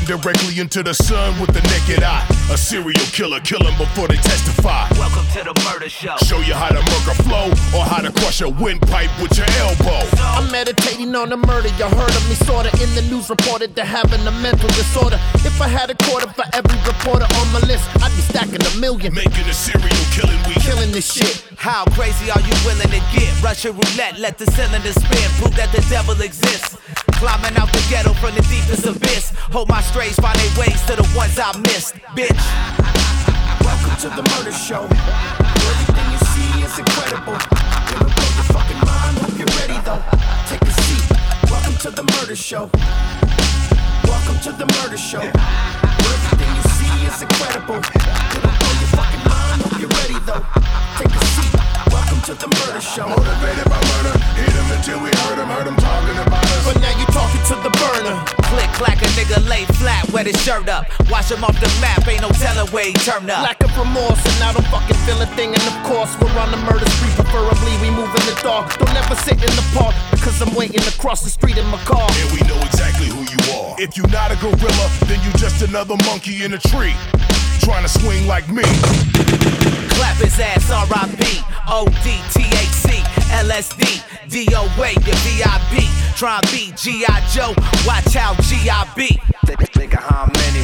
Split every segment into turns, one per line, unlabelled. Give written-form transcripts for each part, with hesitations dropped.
Looking directly into the sun with the naked eye. A serial killer, kill them before they testify.
Welcome to the murder show.
Show you how to murk a flow, or how to crush a windpipe with your elbow.
I'm meditating on a murder, you heard of me sorta. In the news reported to having a mental disorder. If I had a quarter for every reporter on my list, I'd be stacking a million.
Making a serial killing week.
Killing this shit.
How crazy are you willing to get? Russian roulette, let the cylinder spin. Prove that the devil exists. Climbing out the ghetto from the deepest abyss. Hope my strays find their ways to the ones I missed. Bitch.
Welcome to the murder show. Everything you see is incredible. It'll blow your fucking mind. Hope you're ready though. Take a seat. Welcome to the murder show. Welcome to the murder show. Everything you see is incredible. It'll blow your fucking mind. Hope you're ready though. Take a seat. Welcome to the murder show.
Motivated by murder, hit him until we heard him talking about us.
But now you talking to the burner.
Click, clack, a nigga lay flat, wet his shirt up. Wash him off the map, ain't no telling where he turned up.
Lack of remorse, and I don't fucking feel a thing. And of course, we're on the murder spree. Preferably, we move in the dark. Don't ever sit in the park, because I'm waiting to cross the street in my car.
And we know exactly who you are. If you not a gorilla, then you just another monkey in a tree, trying to swing like me.
Clap his ass, R.I.P. O.D. T.H.C. LSD, DOA, your VIP. Try and be G.I. Joe, watch how G.I. be.
Think of how many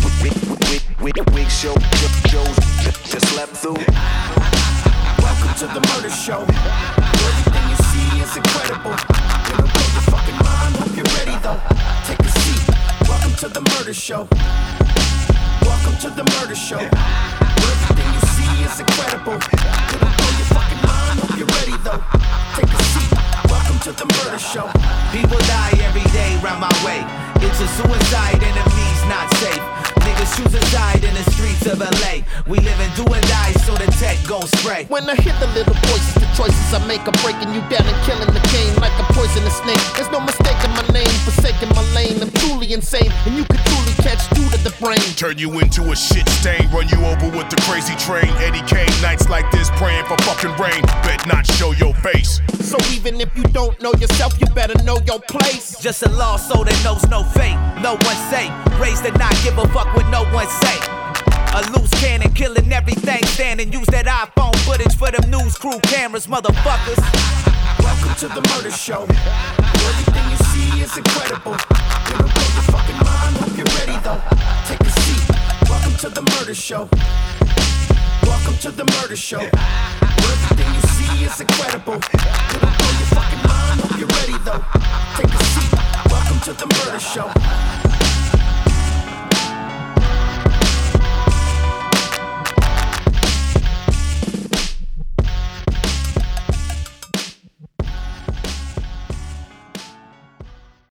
week shows just slept through.
Welcome to the murder show. Everything you see is incredible. It'll blow your fucking mind. Hope you're ready though. Take a seat. Welcome to the murder show. Welcome to the murder show. Everything you see is incredible. It'll blow your fucking mind. Hope you're ready though. Take a seat. Welcome to the murder show.
People die every day round my way. It's a suicide, enemies not safe. Niggas choose a side in the streets of LA. We live and do or die, so the tech gon' spray.
When I hear the little voices, the choices I make are breaking you down and killing the game like a poisonous snake. There's no mistaking my name, forsaking my lane. I'm truly insane, and you can truly catch through to the brain.
Turn you into a shit stain, run you over with the crazy train. Eddie Kane nights like this, praying for fucking rain. Bet not show your face.
So even if you don't know yourself, you better know your place.
Just a lost soul that knows no fate, no one's safe. Raised to not give a fuck what no one say. A loose cannon killing everything standing. Use that iPhone footage for them news crew cameras, motherfuckers.
Welcome to the murder show. Everything you see is incredible. It'll blow your fucking mind. Hope you're ready though. Take a seat. Welcome to the murder show. Welcome to the murder show. Everything you see is incredible. It'll blow your fucking mind. Hope you're ready though. Take a seat. Welcome to the murder show.